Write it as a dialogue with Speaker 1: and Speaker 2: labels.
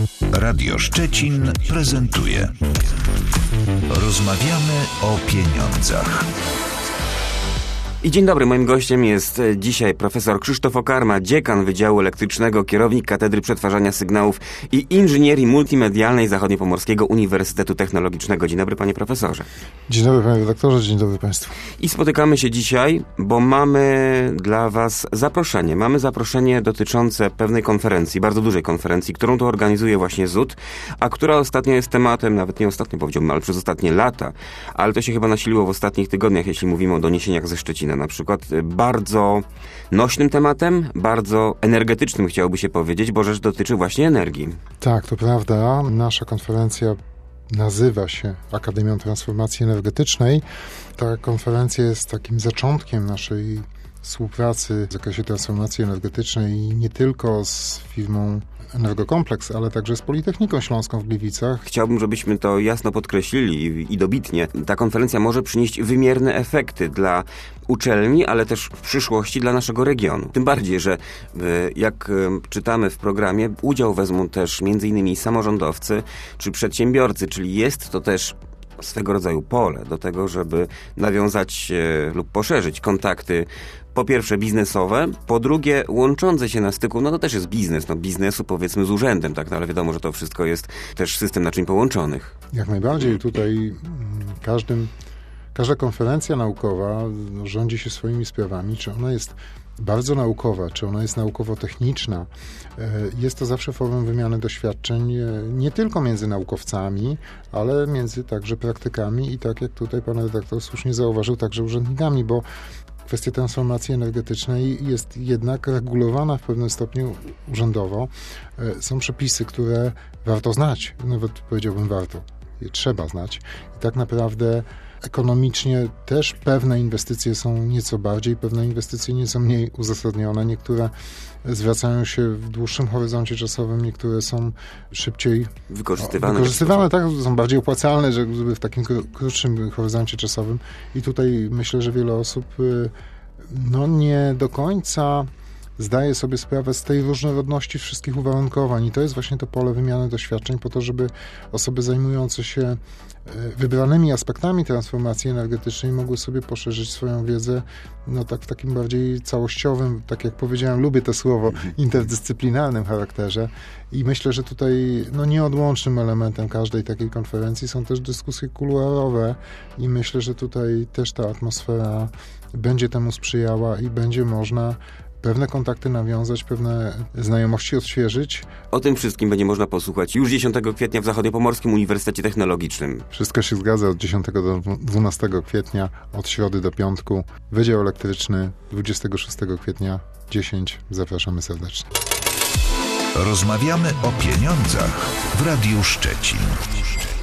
Speaker 1: Radio Szczecin prezentuje Rozmawiamy o pieniądzach.
Speaker 2: I dzień dobry, moim gościem jest dzisiaj profesor Krzysztof Okarma, dziekan Wydziału Elektrycznego, kierownik Katedry Przetwarzania Sygnałów i Inżynierii Multimedialnej Zachodniopomorskiego Uniwersytetu Technologicznego. Dzień dobry, panie profesorze.
Speaker 3: Dzień dobry, panie redaktorze, dzień dobry państwu.
Speaker 2: I spotykamy się dzisiaj, bo mamy dla was zaproszenie. Mamy zaproszenie dotyczące pewnej konferencji, bardzo dużej konferencji, którą to organizuje właśnie ZUT, a która ostatnio jest tematem, nawet nie ostatnio powiedziałbym, ale przez ostatnie lata, ale to się chyba nasiliło w ostatnich tygodniach, jeśli mówimy o doniesieniach ze Szczecina. Na przykład bardzo nośnym tematem, bardzo energetycznym chciałoby się powiedzieć, bo rzecz dotyczy właśnie energii.
Speaker 3: Tak, to prawda. Nasza konferencja nazywa się Akademią Transformacji Energetycznej. Ta konferencja jest takim zaczątkiem naszej współpracy w zakresie transformacji energetycznej i nie tylko z firmą Energokompleks, ale także z Politechniką Śląską w Gliwicach.
Speaker 2: Chciałbym, żebyśmy to jasno podkreślili i dobitnie. Ta konferencja może przynieść wymierne efekty dla uczelni, ale też w przyszłości dla naszego regionu. Tym bardziej, że jak czytamy w programie, udział wezmą też m.in. samorządowcy czy przedsiębiorcy, czyli jest to też swego rodzaju pole do tego, żeby nawiązać lub poszerzyć kontakty, po pierwsze biznesowe, po drugie łączące się na styku, no to też jest biznes, biznesu powiedzmy z urzędem, tak, no ale wiadomo, że to wszystko jest też system naczyń połączonych.
Speaker 3: Jak najbardziej, tutaj każda konferencja naukowa rządzi się swoimi sprawami, czy ona jest bardzo naukowa, czy ona jest naukowo-techniczna. Jest to zawsze formą wymiany doświadczeń nie tylko między naukowcami, ale między także praktykami i tak jak tutaj pan redaktor słusznie zauważył, także urzędnikami, bo kwestia transformacji energetycznej jest jednak regulowana w pewnym stopniu urzędowo. Są przepisy, które warto znać, nawet powiedziałbym warto, je trzeba znać i tak naprawdę ekonomicznie też pewne inwestycje są nieco bardziej, pewne inwestycje nieco mniej uzasadnione. Niektóre zwracają się w dłuższym horyzoncie czasowym, niektóre są szybciej wykorzystywane, tak, są bardziej opłacalne, żeby w takim krótszym horyzoncie czasowym. I tutaj myślę, że wiele osób nie do końca zdaje sobie sprawę z tej różnorodności wszystkich uwarunkowań i to jest właśnie to pole wymiany doświadczeń po to, żeby osoby zajmujące się wybranymi aspektami transformacji energetycznej mogły sobie poszerzyć swoją wiedzę w takim bardziej całościowym, tak jak powiedziałem, lubię to słowo, interdyscyplinarnym charakterze i myślę, że tutaj nieodłącznym elementem każdej takiej konferencji są też dyskusje kuluarowe i myślę, że tutaj też ta atmosfera będzie temu sprzyjała i będzie można pewne kontakty nawiązać, pewne znajomości odświeżyć.
Speaker 2: O tym wszystkim będzie można posłuchać już 10 kwietnia w Zachodniopomorskim Uniwersytecie Technologicznym.
Speaker 3: Wszystko się zgadza od 10 do 12 kwietnia, od środy do piątku. Wydział Elektryczny 26 kwietnia 10. Zapraszamy serdecznie.
Speaker 1: Rozmawiamy o pieniądzach w Radiu Szczecin.